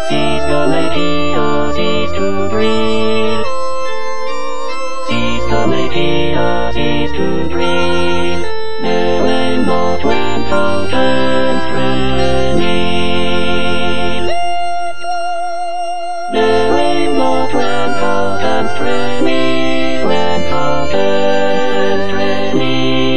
Cease the media, cease to breathe. Cease the media, cease to breathe. There ain't no 12,000 streaming. There ain't no 12,000 streaming, 12,000 streaming.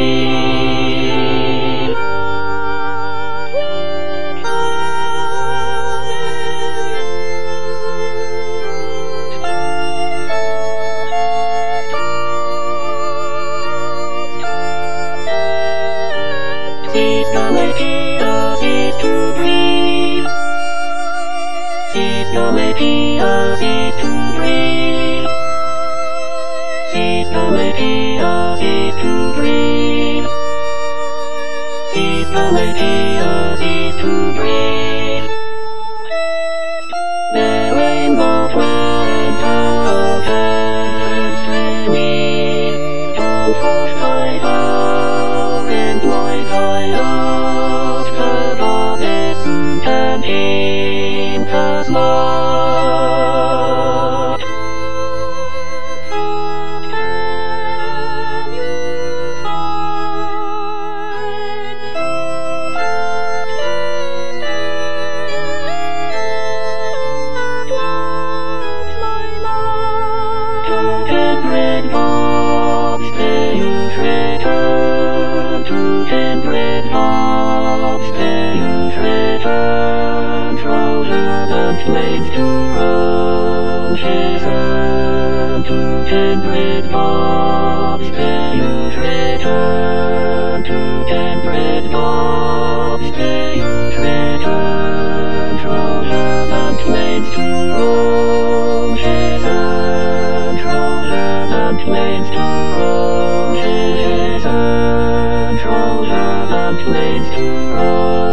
Cease the media, cease to breathe. Cease the media, cease to breathe. Cease the media, cease to breathe. Cease the media, cease to breathe. There ain't no 12,000 streaming. Don't force and why I love the besten and in the smart. Can you find that warms my love? To kindred bobs, may you return. To kindred bobs, may you return. Frozen and lanes to roses earn. To kindred bobs, may you return. To kindred bobs, may you return. Frozen and lanes to roses earn. Frozen and lanes to roses earn. Frozen and lanes to roses.